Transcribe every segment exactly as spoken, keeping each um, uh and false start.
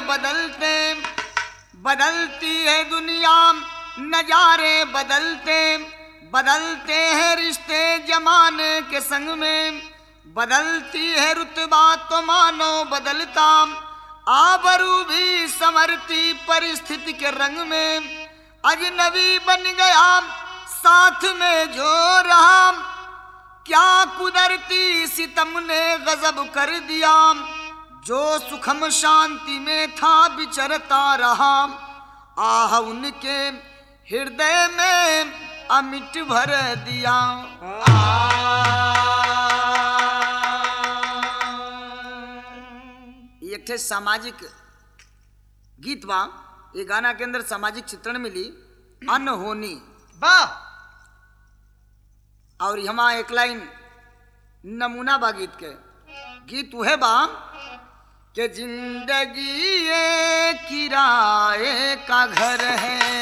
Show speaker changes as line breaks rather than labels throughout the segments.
बदलते, बदलती है दुनिया, नजारे बदलते, बदलते हैं रिश्ते जमाने के संग में, बदलती है रुतबा तो मानो बदलता, आबरू भी संवरती परिस्थिति के रंग में, अजनबी बन गया साथ में जो रहा, क्या कुदरती सितम ने गजब कर दिया, जो सुखम शांति में था विचरता रहा, आह उनके हृदय में अमिट भर दिया। एक ठे सामाजिक गीत बा, ये गाना के अंदर सामाजिक चित्रण मिली अनहोनी
वाह।
और यहाँ एक लाइन नमूना बा गीत के। गीत वह बा कि जिंदगी ये किराए का घर है,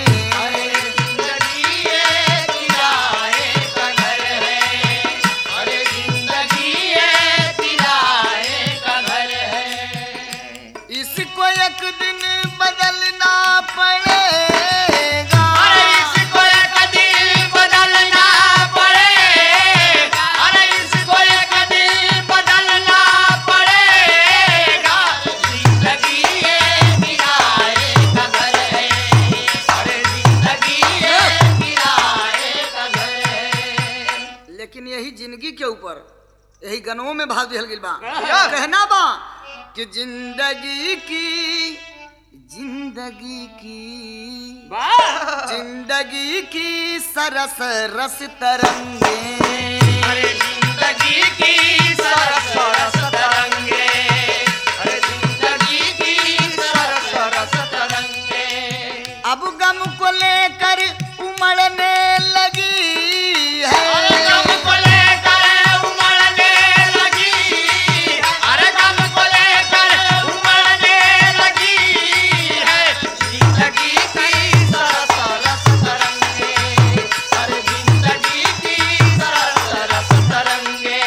एक दिन बदलना पड़ेगा,
अरे इसको एक दिन बदलना पड़ेगा, अरे इसको एक दिन बदलना पड़ेगा, जिंदगी ये किराए का घर है, अरे जिंदगी ये किराए का घर है।
लेकिन यही जिंदगी के ऊपर यही गनों में भाव दिहल गिल बा, कहना बा कि जिंदगी की, जिंदगी की, जिंदगी की सरस रस तरंगे,
अरे जिंदगी की सरस रस तरंगे, अरे जिंदगी की सरस रस तरंगे।
अब गम को लेकर उमड़ने लगी है,
अरे गम को लेकर उमड़ने लगी, अरे गम को लेकर उमड़ने लगी है, जिंदगी की सरस रस तरंगे, अरे जिंदगी की सरस रस तरंगे।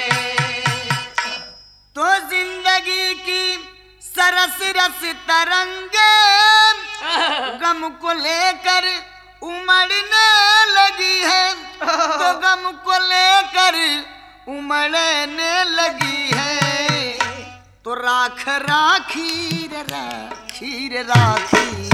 तो जिंदगी की सरस रस तरंगे गम को लेकर उमड़ने लगी है, तो गम को लेकर उमड़ने लगी है, तो राख राखी रे राखी रे राखी,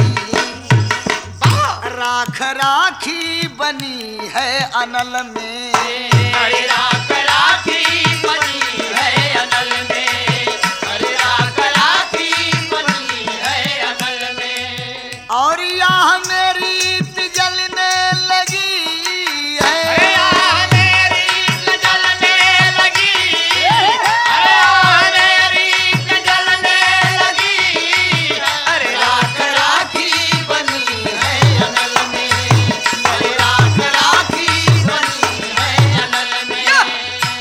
राख राखी बनी है अनल में,
अरे राख राखी बनी है अनल में, अरे राख राखी बनी है अनल में।
और यहाँ मेरी जलने लगी है,
अरे यहाँ मेरी जलने लगी, अरे यहाँ मेरी जलने लगी, अरे राख राखी बनी है अनल में, अरे राख राखी बनी है अनल में।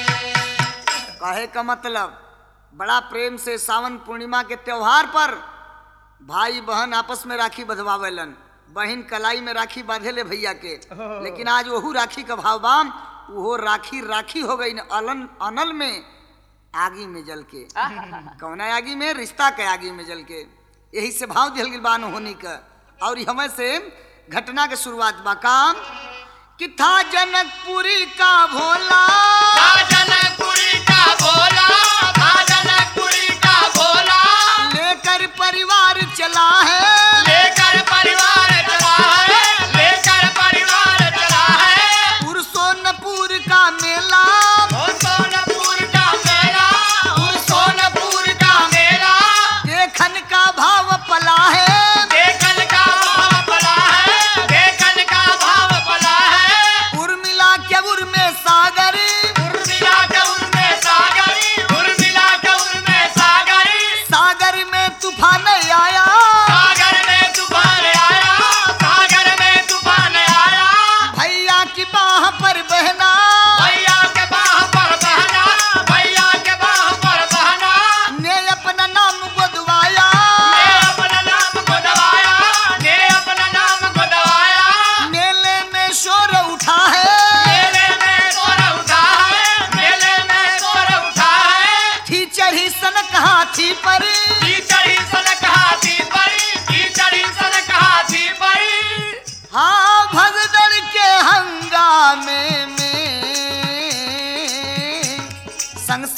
कहे का मतलब बड़ा प्रेम से सावन पूर्णिमा के त्योहार पर भाई बहन आपस में राखी बंधवावेलन, बहन कलाई में राखी बांधे ले भैया के, लेकिन आज वहू राखी का भाव बाम, वो राखी राखी हो गई न अलन अनल में आगी में जल के। कौना आगी में? रिश्ता के आगी में जल के। यही से भाव दिल गिल बान होनी का। और हमें से घटना के शुरुआत बा काम कि था जनकपुरी का भोला,
था जनकपुरी का भोला, था जनकपुरी का भोला,
लेकर परिवार चला है,
लेकर परिवार चला है, लेकर परिवार चला है।
उर सोनपुर का मेला,
ओ सोनपुर का मेला, ओ सोनपुर का मेला,
देखन का भाव पला है,
देखन का भाव पला है, देखन का भाव पला है।
उर्मिला के उर में सागर,
उर्मिला के उर में सागरी, उर्मिला के उर में सागरी,
सागर में तूफान आया,
सागर में तूफान आया, सागर में तूफान आया।
भैया की बाह पर बहना,
भैया के बाह पर बहना, भैया के बाह पर बहना,
ने अपना नाम गोदवाया,
ने अपना नाम को दबाया, ने अपना नाम को दबाया।
मेले में शोर उठा है,
मेले में शोर उठा है, मेले में शोर उठा है।
थी चढ़ी सनक हाथी पर,
की चढ़ी सनक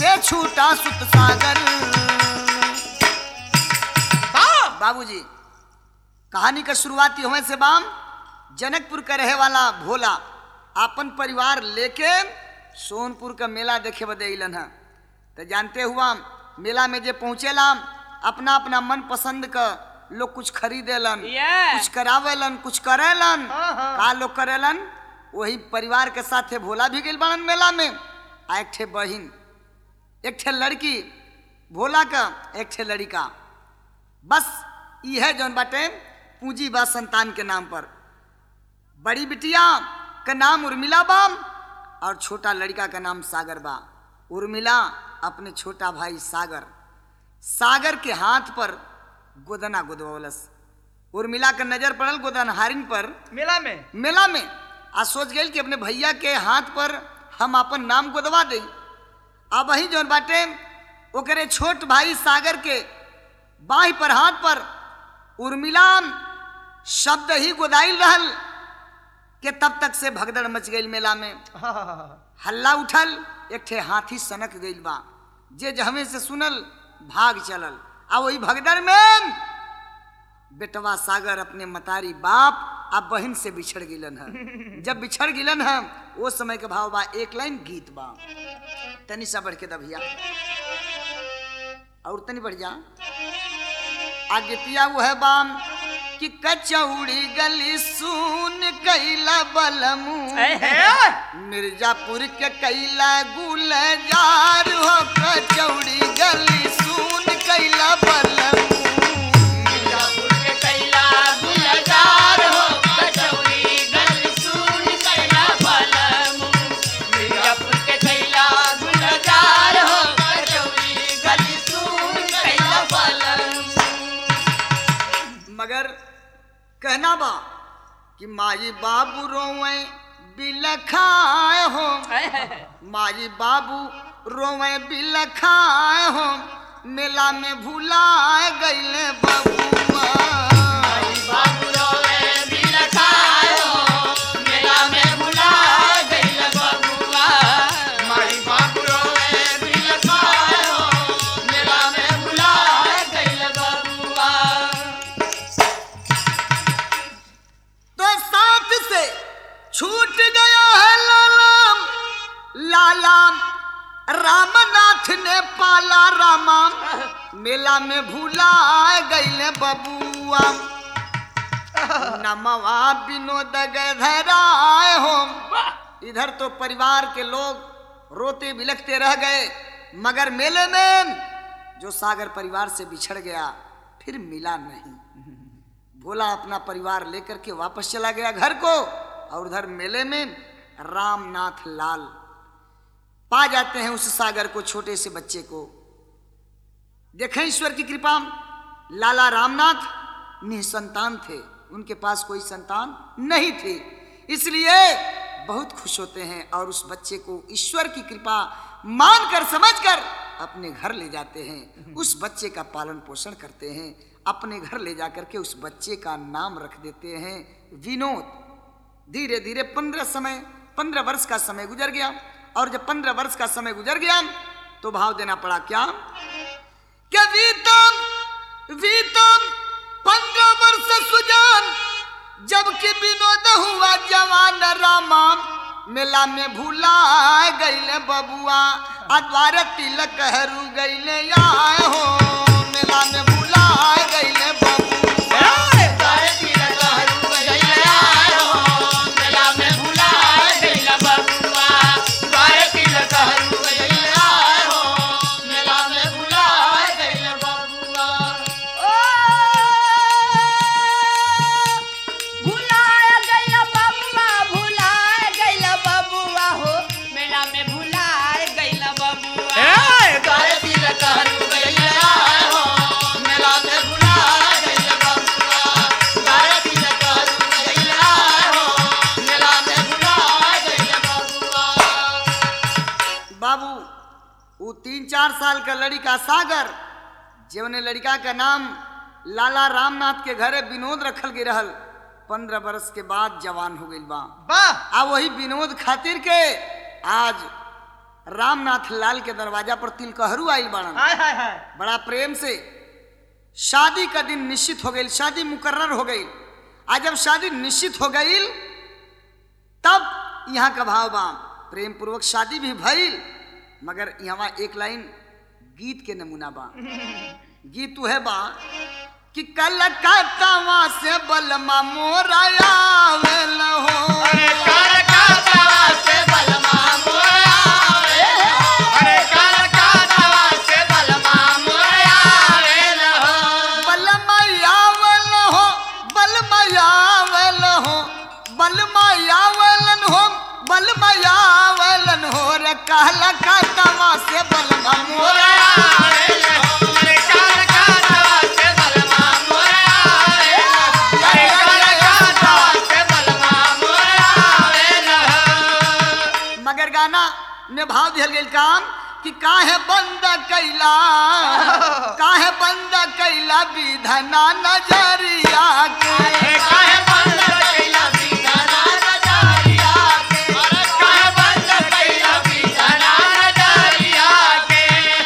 से छूटा सुत सागर। बाबूजी कहानी का शुरुआती होने से बाम जनकपुर का रहे वाला भोला अपन परिवार लेके सोनपुर का मेला देखे बदे अलन है। तो जानते हुआ मेला में जे पहुँचेला अपना अपना मन पसंद का लोग कुछ खरीदेलन,
Yeah.
कुछ करावेलन, कुछ करेलन। का लोग करेलन वही परिवार के साथ भोला भी गइल बाड़न मेला में। आ एक ठे बहिन, एक ठे लड़की, भोला का एक ठे लड़का, बस यह जौन बाटे पूंजी बा संतान के नाम पर। बड़ी बिटिया का नाम उर्मिला बा और छोटा लड़का का नाम सागर बा। उर्मिला अपने छोटा भाई सागर सागर के हाथ पर गोदना गोदवलस। उर्मिला का नजर पड़ल गोदनहारिन पर
मेला में
मेला में आ सोच गई कि अपने भैया के हाथ पर हम अपन नाम गोदवा दे। अब वही जौन बाटे ओकरे छोट भाई सागर के बाही पर हाथ पर उर्मिला शब्द ही गोदाइल रहल के तब तक से भगदड़ मच गई मेला में। हल्ला उठल, एक ठे हाथी सनक गइल बा, जे जहमे से सुनल भाग चलल। आ वही भगदड़ में बेटवा सागर अपने मतारी बाप आ बहन से बिछड़ गिलन है। जब बिछड़ गिलन है वो समय के भाव बा एक लाइन गीत बा, तनी सा बढ़ के दबिया और तनी बढ़ जा आगे तिया वो है बाम कि कचौड़ी गली सुन कैला बलमू मिर्जापुर के कैला गुलजार हो। कचौड़ी गली सुन कैला बलमू
मिर्जापुर के कैला गुलजार हो। कचौड़ी गली सुन कैला बलमू मिर्जापुर के कैला गुलजार हो। कचौड़ी गली सुन कैला बलमू।
मगर कहना बा कि माई बाबू रोवे बिलखाए हो, माई बाबू रोवे बिलखाए हो, मेला में भुलाए गईले बबुआ।
माई बाबू रोवे बिलखाए हो, मेला में भुलाए गईले बबुआ। माई बाबू रोवे बिलखाए हो, मेला में भुलाए गईले बबुआ।
तो साथ से छूट गया है लालाम लालाम रामनाथ ने पाला रामा, मेला में भूला गईले बबुआ। नमवा विनोद गधराए हो। इधर तो परिवार के लोग रोते बिलखते रह गए, मगर मेले में जो सागर परिवार से बिछड़ गया फिर मिला नहीं। भोला अपना परिवार लेकर के वापस चला गया घर को और उधर मेले में रामनाथ लाल पा जाते हैं उस सागर को, छोटे से बच्चे को। देखें ईश्वर की कृपा, लाला रामनाथ निसंतान थे, उनके पास कोई संतान नहीं थी, इसलिए बहुत खुश होते हैं और उस बच्चे को ईश्वर की कृपा मानकर समझकर अपने घर ले जाते हैं। उस बच्चे का पालन पोषण करते हैं, अपने घर ले जाकर के उस बच्चे का नाम रख देते हैं विनोद। धीरे धीरे पंद्रह समय पंद्रह वर्ष का समय गुजर गया और जब पंद्रह वर्ष का समय गुजर गया तो भाव देना पड़ा क्या कि वीतम वीतम पंद्रह वर्ष सुजान, जबकि विनोद हुआ जवान रामा, मेला में भूला गईले बबुआ। अद्वार तिलक हरू गईले आए हो, मेला में भूला गईले बबुआ।
अद्वार तिलक हरू गईले आए हो, मेला में भूला गईले बबुआ। अद्वार तिलक हरू गईले आए हो, मेला में भूला गईले बबुआ। ओ भूला गईले बबुआ, भूला गईले बबुआ हो, मेला में भूला गईले बबुआ। अद्वार तिलक हरू गईले आए हो, मेला में भूला गईले बबुआ। अद्वार तिलक हरू गईले आए हो, मेला में भूला गईले बबुआ।
बाबू वो तीन चार साल का लड़का सागर, जवने लड़का का नाम लाला रामनाथ के घरे विनोद रखल गई रहल, पंद्रह बरस के बाद जवान हो गई बा। आ वही विनोद खातिर के आज रामनाथ लाल के दरवाजा पर तिलकहरू आई बाड़न।
हाय हाय हाय
बड़ा प्रेम से शादी का दिन निश्चित हो गई, शादी मुकर्रर हो गई। आज जब शादी निश्चित हो गई तब यहाँ का भाव बा, प्रेम पूर्वक शादी भी भइल, मगर यहाँ एक लाइन गीत के नमूना बा। गीत है बा कि कलकत्ता से बलमा मोरा आवेल हो,
अरे कलकत्ता से बलमा मोरा आवेल हो, अरे कलकत्ता से बलमा मोरा आवेल हो,
बलमा आवेल हो, बलमा आवेल हो, बलमा आवेलन हो, बलमा आवेलन हो रे कलकत्ता से बलमा मोरा
आवेल हो, अरे कलकत्ता से बलमा मोरा आवेल हो, अरे कलकत्ता से बलमा मोरा आवेल हो।
मगर गाना में भाव दिया गया काम कि काहे बंद कैला, काहे बंद कैला विधना नजरिया के,
अरे काहे बंद कैला विधना नजरिया के, अरे काहे बंद कैला विधना नजरिया के,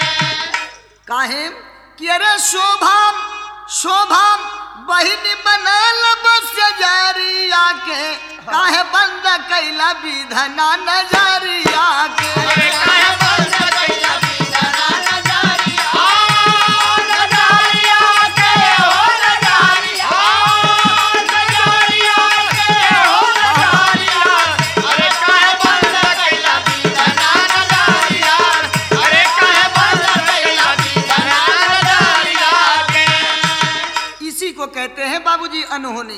काहे कि अरे शोभाम शोभाम बहिनी बनल बस जरिया के, काहे बंद कैला विधना नजरिया के,
अरे काहे बंद कैला विधना नजरिया, ओ नजरिया के, ओ नजरिया, ओ नजरिया के, ओ नजरिया, अरे काहे बंद कैला विधना नजरिया, अरे काहे बंद कैला विधना नजरिया के।
इसी को कहते हैं बाबूजी अनहोनी।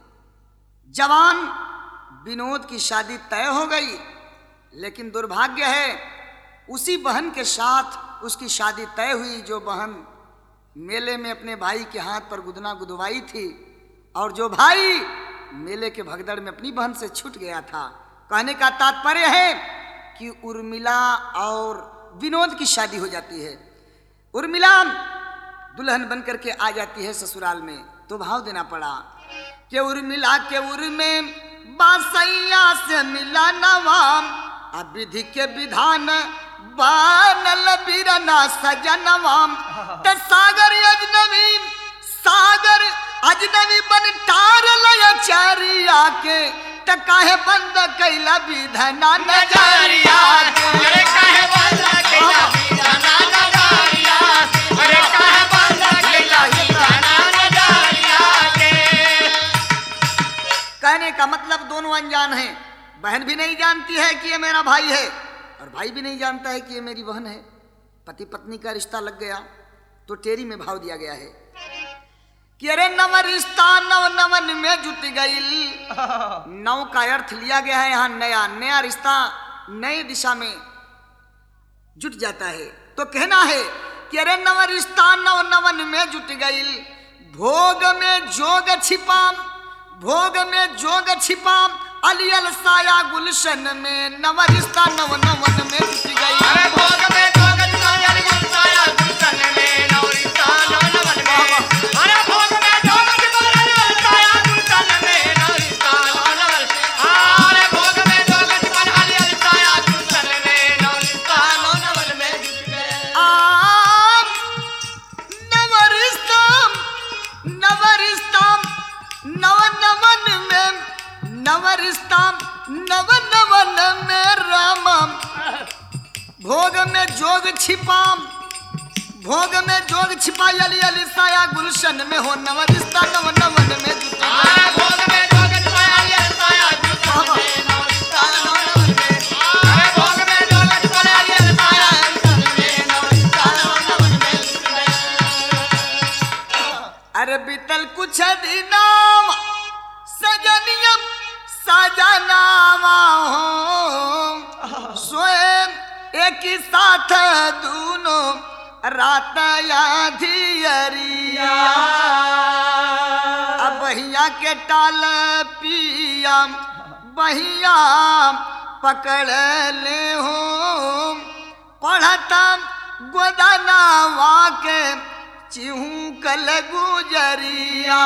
जवान विनोद की शादी तय हो गई, लेकिन दुर्भाग्य है उसी बहन के साथ उसकी शादी तय हुई जो बहन मेले में अपने भाई के हाथ पर गुदना गुदवाई थी, और जो भाई मेले के भगदड़ में अपनी बहन से छूट गया था। कहने का तात्पर्य है कि उर्मिला और विनोद की शादी हो जाती है। उर्मिला दुल्हन बनकर के आ जाती है ससुराल में, तो भाव देना पड़ा कि उर्मिला के उर में बासैया से मिला नवाम, अब विधि के विधान बनल बिरना सजनवाम, त सागर अजनबी सागर अजनबी बन टार लय चरिया के, त काहे बंद कैला विधना नजरिया के,
अरे काहे बंद कैला विधना नजरिया, अरे काहे बंद कैला विधना नजरिया के।
कहने का मतलब दोनों अनजान हैं। बहन भी नहीं जानती है कि ये मेरा भाई है, और भाई भी नहीं जानता है कि ये मेरी बहन है। पति पत्नी का रिश्ता लग गया तो टेरी में भाव दिया गया है कि अरे नव रिश्ता नव नवन में जुट गई। नव का अर्थ लिया गया है यहाँ नया, नया रिश्ता नए दिशा में जुट जाता है। तो कहना है कि अरे नव रिश्ता नव नवन में जुट गई, भोग में जोग छिपा, भोग में जोग छिपा, अलियल साया गुलशन में नव रिश्ता नव नवन में जुट गई।
अरे भोग में जोग छिपा, अलियल साया गुलशन में नव रिश्ता नव नवन में, अरे भोग में जोग छिपा, अलियल साया गुलशन में नव रिश्ता नव नवन, अरे भोग में जोग छिपा, अलियल साया गुलशन में नव रिश्ता नव नवन में जुट गए।
आ नव रिश्ता नव रिश्ता नव नवन में, नव रिश्ता नव नवन में राम, भोग में जोग छिपा, भोग में जोग छिपा, अली अली साया गुलशन में हो नव रिश्ता नव नवन में जुट गए।
अरे भोग में जोग छिपा, अलियल साया गुलशन में नव रिश्ता नव नवन में, अरे भोग में जोग छिपा, अलियल साया गुलशन में नव रिश्ता नव नवन में जुट गए।
अरे बीतल कुछ दिनाम सजनियम सजनावा हो, स्वयं एक ही साथ दूनो रात याधियरिया, अब बहिया के टाल पिया बहिया पकड़ ले हो, पढ़ता गोदनावा के चिहू कल गुजरिया।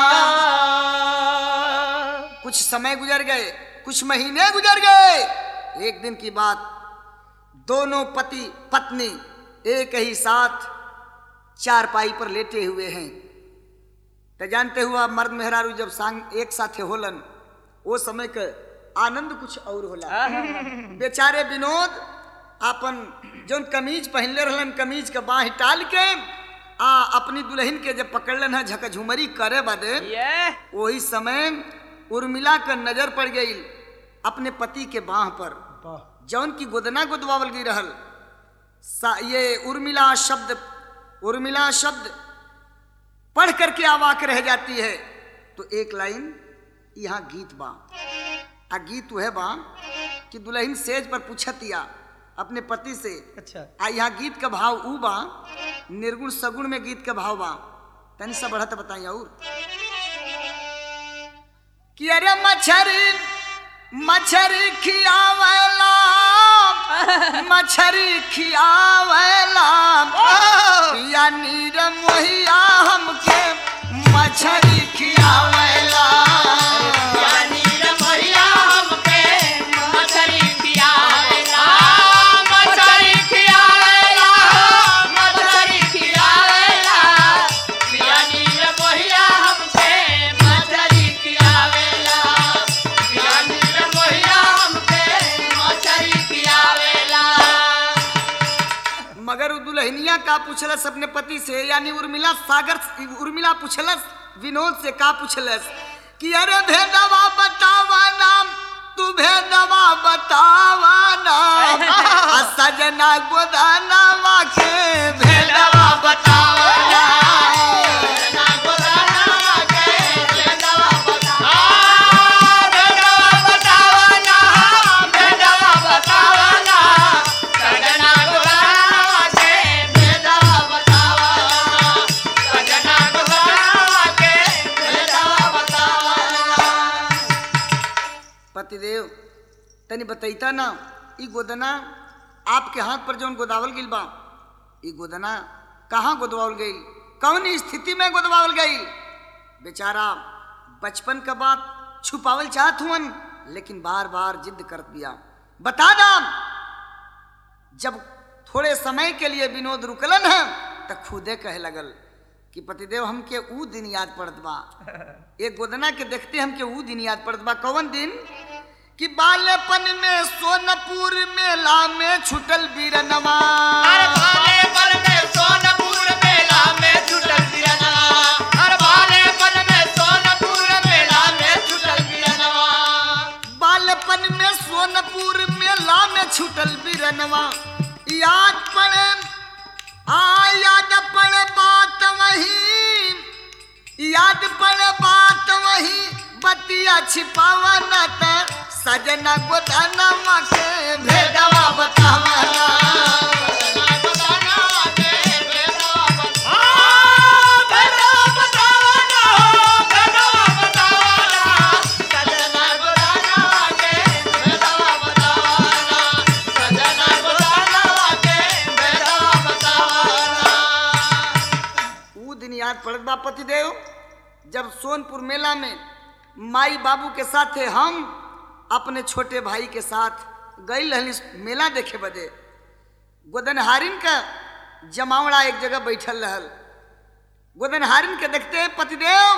कुछ समय गुजर गए, कुछ महीने गुजर गए। एक दिन की बात, दोनों पति पत्नी एक ही साथ चारपाई पर लेटे हुए हैं। तो जानते हुआ मर्द मेहरारू जब सांग एक साथ होलन वो समय का आनंद कुछ और होला। बेचारे विनोद अपन जोन कमीज पहनले रहलन कमीज के बाह टाल के आ अपनी दुल्हन के जब पकड़लन है झकझुमरी करे बदे वही समय उर्मिला का नजर पड़ गई अपने पति के बाह पर जौन की गोदना गोदवावल गई रहल। ये उर्मिला शब्द उर्मिला शब्द पढ़ करके आवाक रह जाती है। तो एक लाइन यहाँ गीत बा आ गीत वह बा कि दुल्हन सेज पर पूछतिया अपने पति से।
अच्छा।
आ यहाँ गीत का भाव ऊ बा निर्गुण सगुण में गीत का भाव बा तनी सा बढ़त बताइए और कि अरे मछरी मछरी खियावला मछरी खियावला पिया नीर मोहिया हमके मछरी खियावला
पिया नीर मोहिया हमके मछरी खियावला मछरी खियावला मछरी खियावला पिया नीर मोहिया हमके मछरी खियावला पिया नीर मोहिया हमके मछरी खियावला।
मगर दुल्हनिया का पूछलस अपने पति से यानी उर्मिला सागर उर्मिला पूछलस विनोद से का पूछलस कि अरे भेदवा बतावा नाम तू भेदवा बतावा नाम सजना गोदाना के भेदवा बतावा
सजना गोदाना के भेदवा बतावा भेदवा बतावा ना भेदवा बतावा ना सजना गोदाना के भेदवा बतावा सजना गोदाना के भेदवा बतावा।
पतिदेव तनी बताइता ना ई गोदना आपके हाथ पर जौन गोदावल गइल बा ई गोदना कहाँ गोदवावल गइल कौन स्थिति में गोदवावल गइल। बेचारा बचपन का बात छुपावल चाहत हुन लेकिन बार बार जिद करत बिया बता दा। जब थोड़े समय के लिए विनोद रुकलन है तो खुदे कहे लगल कि पतिदेव हमके ऊ दिन याद पड़त बा एक गोदना के देखते हमके ऊ दिन याद पड़त बा कौन दिन कि बालेपन में सोनपुर मेला में छुटल बीरनवा
अरे बालेपन में सोनपुर मेला में छुटल बीरनवा अरे बालेपन में सोनपुर मेला में छुटल बीरनवा
बालेपन में सोनपुर मेला में छुटल बीरनवा याद पड़े आ याद पड़े बात वही याद पड़े बात वही बतिया छिपावा न त सजना गोदाना के भेदवा बतावा
सजना गोदाना के भेदवा बतावा भेदवा बतावा ना भेदवा बतावा ना सजना गोदाना के भेदवा बतावा ना सजना गोदाना के भेदवा बतावा।
ऊ दिन याद पड़त बा पतिदेव जब सोनपुर मेला में माई बाबू के साथ थे हम अपने छोटे भाई के साथ गई रहली मेला देखे बदे गोदनहारिन का जमावड़ा एक जगह बैठल रहल। गोदनहारिन के देखते हैं पतिदेव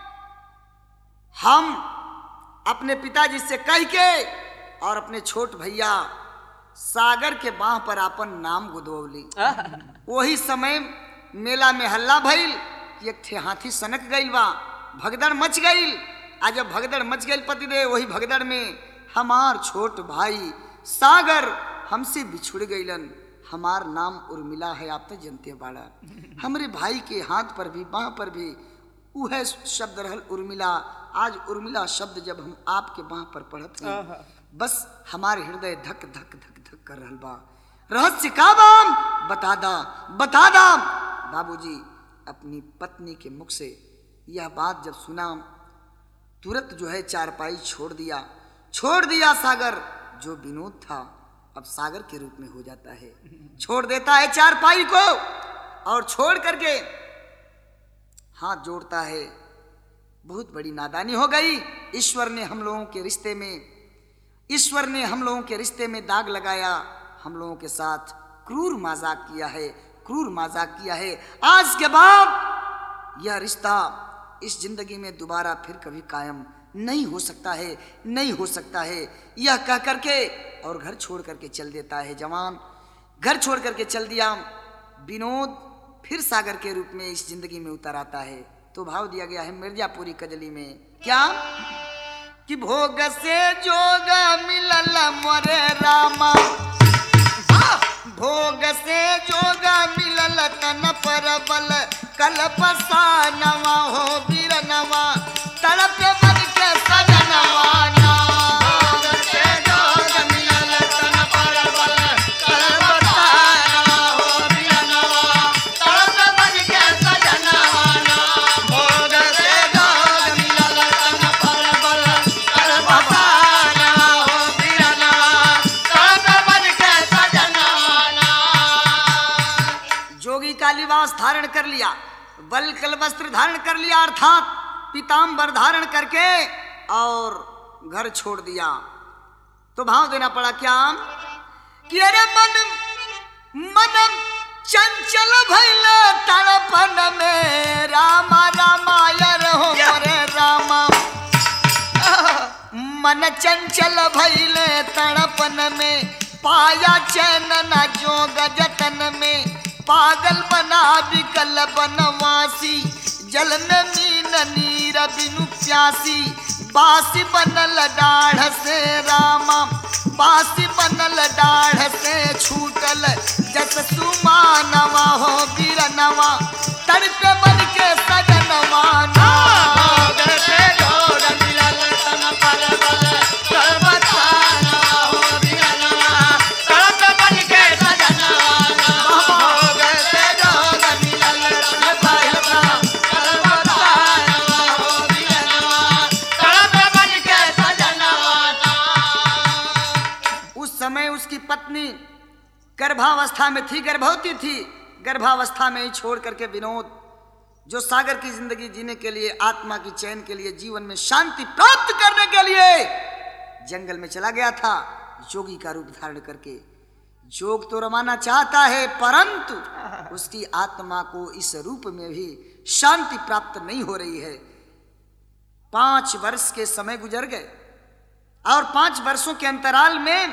हम अपने पिताजी से कह के और अपने छोट भैया सागर के बाह पर अपन नाम गोदवली। वही समय मेला में हल्ला भइल एक थे हाथी सनक गइल बा भगदड़ मच गइल। आज जब भगदड़ मच गई पतिदेव वही भगदड़ में हमार छोट भाई सागर हमसे बिछुड़ गईलन। हमार नाम उर्मिला है आप तो जनते बाड़ा हमरे भाई के हाथ पर भी बाह पर भी वह शब्द रहल उर्मिला। आज उर्मिला शब्द जब हम आपके बाह पर पढ़त हैं बस हमारे हृदय धक धक धक धक कर रहल बा। रहस्य का बाम बता दा बता दा। बाबूजी अपनी पत्नी के मुख से यह बात जब सुना तुरंत जो है चारपाई छोड़ दिया छोड़ दिया सागर जो विनोद था अब सागर के रूप में हो जाता है छोड़ देता है चारपाई को और छोड़ करके हाथ जोड़ता है। बहुत बड़ी नादानी हो गई। ईश्वर ने हम लोगों के रिश्ते में ईश्वर ने हम लोगों के रिश्ते में दाग लगाया। हम लोगों के साथ क्रूर मजाक किया है, क्रूर मजाक किया है। आज के बाद यह रिश्ता इस जिंदगी में दोबारा फिर कभी कायम नहीं हो सकता है, नहीं हो सकता है। यह कह करके और घर छोड़ करके चल देता है जवान। घर छोड़ करके चल दिया। विनोद फिर सागर के रूप में इस जिंदगी में उतर आता है। तो भाव दिया गया है मिर्जापुरी कजली में, क्या कि भोग से जोग मिलल मोरे रामा, भोग से जोग मिलल तन पर बल कल्पसा नवा हो बीरनवा तड़प बन के सजनवा ना। भोग से जोग मिलल तन पर बल कल्पसा नवा हो बीरनवा तड़प बन के सजनवा ना। भोग से जोग मिलल तन पर बल कल्पसा नवा हो बीरनवा तड़प बन के सजनवा ना। जोगी का लिबास धारण कर लिया, बल कल वस्त्र धारण कर लिया, अर्थात पीताम्बर धारण करके और घर छोड़ दिया। तो भाव देना पड़ा क्या कि अरे मन मन चंचल भइल तड़पन में रामा रामायर हो मोरे रामा। मन चंचल भइल तड़पन में पाया चैन न जोग जतन में। पागल बना विकल बनवासी जल में मीन नीर बिनु प्यासी। बासी बनल डाढ़ से रामा, बासी बनल डाढ़ से छूटल जस सुमानवा हो बीरनवा तड़प बन के सजनवा ना। भोग से जोग मिलल तन पर बल कल्पसा नवा हो बीरनवा तड़प बन के सजनवा ना। भोग से जोग मिलल तन पर बल कल्पसा नवा हो बीरनवा तड़प बन के सजनवा ना। उस समय उसकी पत्नी गर्भावस्था में थी, गर्भवती थी। गर्भावस्था में ही छोड़ करके विनोद जो सागर की जिंदगी जीने के लिए, आत्मा की चैन के लिए, जीवन में शांति प्राप्त करने के लिए जंगल में चला गया था योगी का रूप धारण करके। जोग तो रमाना चाहता है परंतु उसकी आत्मा को इस रूप में भी शांति प्राप्त नहीं हो रही है। पांच वर्ष के समय गुजर गए और पांच वर्षों के अंतराल में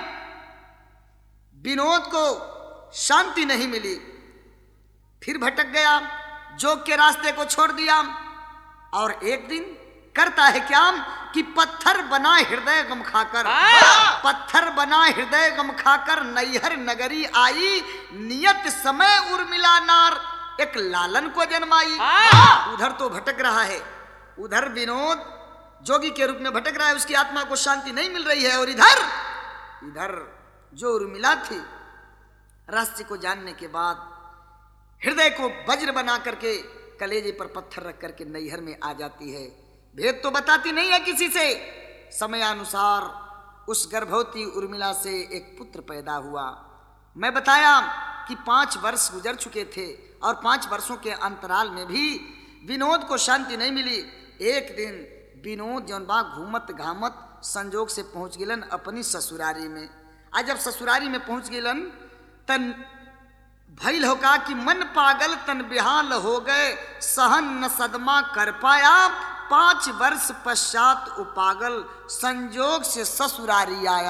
विनोद को शांति नहीं मिली। फिर भटक गया, जोग के रास्ते को छोड़ दिया और एक दिन करता है क्या कि पत्थर बना हृदय गम खाकर, पत्थर बना हृदय गम खाकर नैहर नगरी आई। नियत समय उर्मिला नार एक लालन को जन्माई। उधर तो भटक रहा है, उधर विनोद जोगी के रूप में भटक रहा है, उसकी आत्मा को शांति नहीं मिल रही है। और इधर इधर जो उर्मिला थी रास्ते को जानने के बाद हृदय को वज्र बना करके कलेजे पर पत्थर रख करके नैहर में आ जाती है। भेद तो बताती नहीं है किसी से। समयानुसार उस गर्भवती उर्मिला से एक पुत्र पैदा हुआ। मैं बताया कि पांच वर्ष गुजर चुके थे और पांच वर्षों के अंतराल में भी विनोद को शांति नहीं मिली। एक दिन विनोद जौन बा घूमत घामत संजोग से पहुंच गिलन अपनी ससुरारी में। आज जब ससुरारी में पहुंच गिलन तन भइल हो का कि मन पागल तन बेहाल हो गए, सहन न सदमा कर पाया। पांच वर्ष पश्चात उपागल संजोग से ससुरारी आया।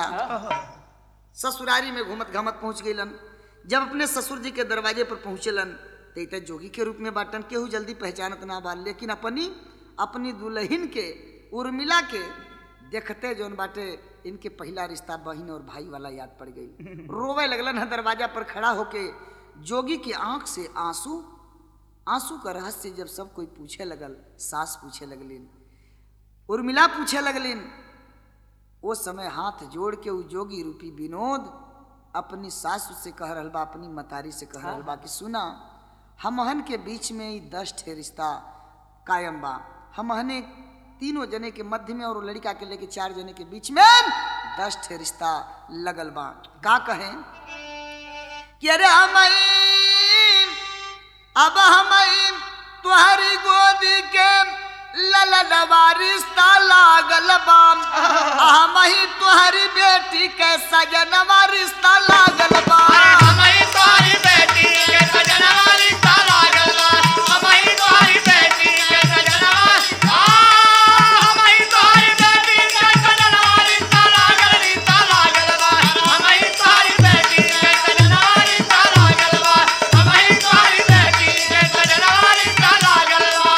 ससुरारी में घूमत घामत पहुंच गईलन। जब अपने ससुर जी के दरवाजे पर पहुंचलन तो जोगी के रूप में बाटन केहू जल्दी पहचानत ना बाल, लेकिन अपनी अपनी दुल्हन के उर्मिला के देखते जौन बाटे इनके पहला रिश्ता बहन और भाई वाला याद पड़ गई। रोवे लगलन है दरवाजा पर खड़ा होके। जोगी की आंख से आंसू आंसू का रहस्य जब सब कोई पूछे लगल, सास पूछे लगलिन, उर्मिला पूछे लगलिन, वो समय हाथ जोड़ के उ जोगी रूपी विनोद अपनी सास से कह रहल बा, अपनी मतारी से कह रहल बा कि सुना हमहन के बीच में ही दस ठे रिश्ता कायम बा। हमहने तीनों जने के मध्य में और लड़का के लेके चार जने के बीच में दस ठे रिश्ता लगल बा। का कहें कि अरे हम अब हम तुम्हारी गोदी के ललन सुगनवा रिश्ता लागल बाम हम ही तुहरी बेटी के सजनवा रिश्ता लागल बा
हम ही तुम्हारी बेटी के सजनवा रिश्ता लागल बा हम ही तुम्हारी बेटी के सजनवा हम ही तुम्हारी बेटी के सजनवा रिश्ता लागल रिश्ता लागल बा हम ही तुम्हारी बेटी के सजनवा रिश्ता लागल बा हम ही तुम्हारी बेटी के सजनवा रिश्ता लागल बा।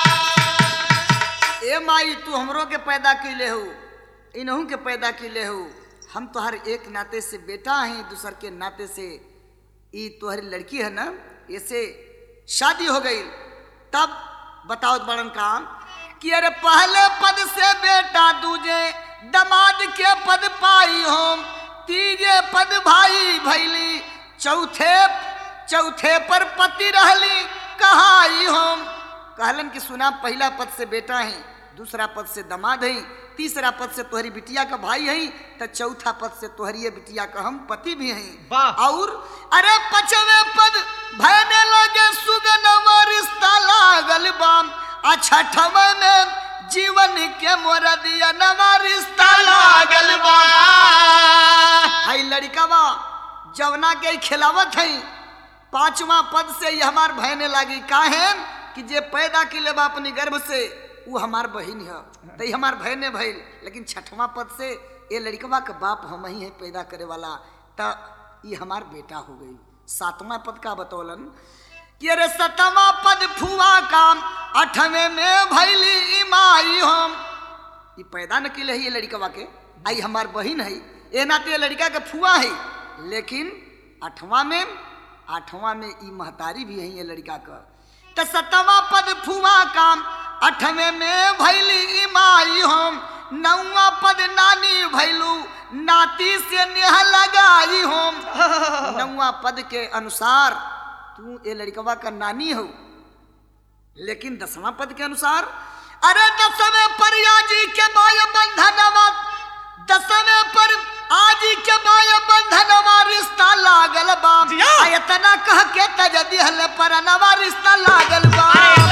ए माई तू हमरो के पैदा कैले हो इनहू के पैदा कैले हो हम तोहर एक नाते से बेटा हैं दूसर के नाते से ई तोहरी लड़की है ना ऐसे शादी हो गई तब बताओ बड़न काम कि अरे पहले पद से बेटा दूजे दमाद के पद पाई हो तीजे पद भाई भैली चौथे चौथे पर पति रहली कहाई हो कहलन कि सुना पहला पद से बेटा है दूसरा पद से दमाद है तीसरा पद से तोहरी बिटिया का भाई है तो चौथा पद से तोहरी बिटिया का हम पति भी हैं और अरे पचवे पद भयने लगे सुगनवा रिश्ता लागल बाम आ छठवे में जीवन के मोरदिया नवा रिश्ता लागल बा हाई लड़कावा जवना के खिलावत है पांचवा पद से ये हमार भयने लगी काहे कि जे पैदा किले बा अपनी गर्भ से वो हमार बहन है तो हमार बहने भइल लेकिन छठवां पद से ये लड़कवा के बाप हम ही है पैदा करे वाला तो ये हमार बेटा हो गई। सातवां पद का बतौलन कि अरे सतवां पद फुआ काम अठवें में भैली इमाई हम ये पैदा न किले है ये लड़कवा के आई हमार बहन है ये नाते ये लड़का के फुआ है लेकिन आठवां में आठवां में ई महतारी भी है ये लड़का का तो सतवां पद फुआ काम अठवें में भैली इमाई हम नौवा पद नानी भैलू नाती से नेह लगाई हम नौवा पद के अनुसार तू ये लड़कवा का नानी हो लेकिन दसवां पद के अनुसार अरे दसवें पर आजी के माय बंधनवा दसवें पर आजी के माय बंधनवा रिश्ता लागल बा इतना कह के तजदी हले पर नवा रिश्ता लागल बा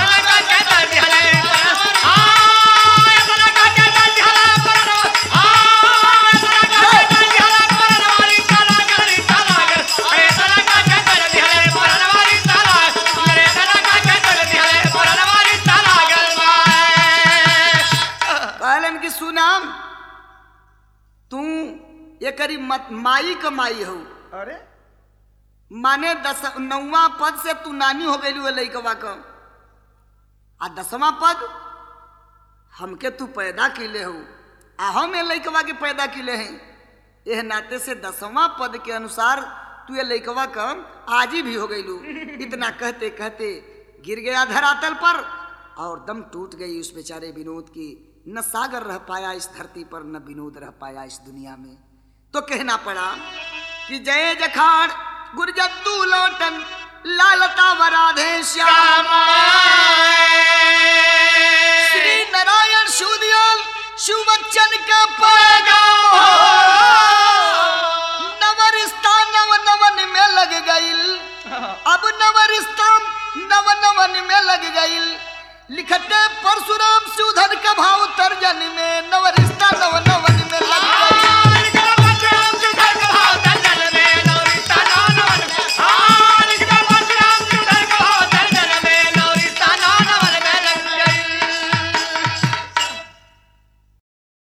की सुना तू ये करी मत माई का माई हो अरे माने दस नौवा पद से तू नानी हो गई लड़कवा का आ दसवां पद हमके तू पैदा किले हो आ हम ये लड़कवा के पैदा किले हैं यह नाते से दसवां पद के अनुसार तू ये लड़कवा का आजी भी हो गई। इतना कहते कहते गिर गया धरातल पर और दम टूट गई उस बेचारे विनोद की। न सागर रह पाया इस धरती पर न विनोद रह पाया इस दुनिया में तो कहना पड़ा कि जय जखाड़ गुरजद्दू लोटन लालता वराधे श्याम श्री नारायण सूदियल सुवचन का पैगाम नवरिश्ता नव नवन में लग गईल अब नवरिश्ता नव नवन में लग गईल लिखते परशुराम